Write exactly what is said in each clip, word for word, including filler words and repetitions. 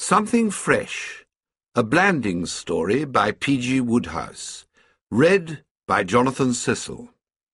Something Fresh, a Blandings story by P G Wodehouse, read by Jonathan Cecil.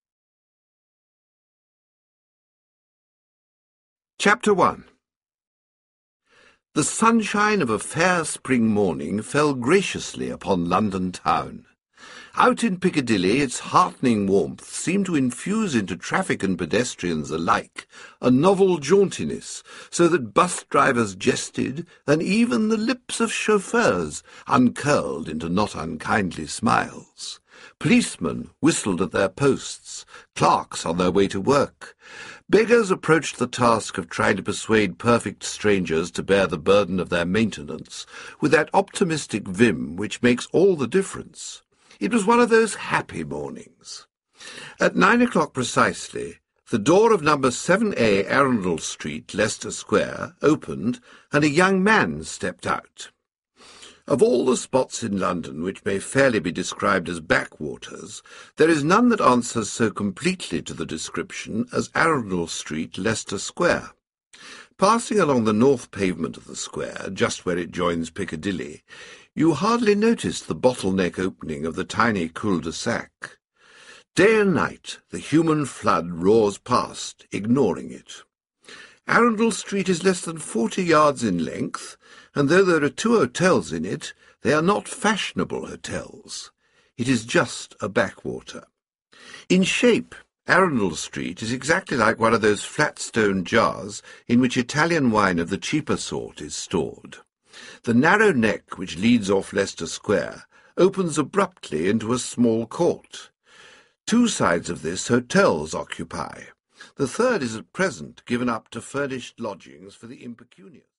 Chapter one. The sunshine of a fair spring morning fell graciously upon London town. Out in Piccadilly, its heartening warmth seemed to infuse into traffic and pedestrians alike a novel jauntiness, so that bus drivers jested, and even the lips of chauffeurs uncurled into not unkindly smiles. Policemen whistled at their posts, clerks on their way to work. Beggars approached the task of trying to persuade perfect strangers to bear the burden of their maintenance with that optimistic vim which makes all the difference. It was one of those happy mornings. At nine o'clock precisely, the door of number seven A Arundel Street, Leicester Square, opened, and a young man stepped out. Of all the spots in London which may fairly be described as backwaters, there is none that answers so completely to the description as Arundel Street, Leicester Square. Passing along the north pavement of the square, just where it joins Piccadilly, you hardly notice the bottleneck opening of the tiny cul-de-sac. Day and night the human flood roars past, ignoring it. Arundel Street is less than forty yards in length, and though there are two hotels in it, they are not fashionable hotels. It is just a backwater. In shape, Arundel Street is exactly like one of those flat stone jars in which Italian wine of the cheaper sort is stored. The narrow neck which leads off Leicester Square opens abruptly into a small court. Two sides of this hotels occupy. The third is at present given up to furnished lodgings for the impecunious.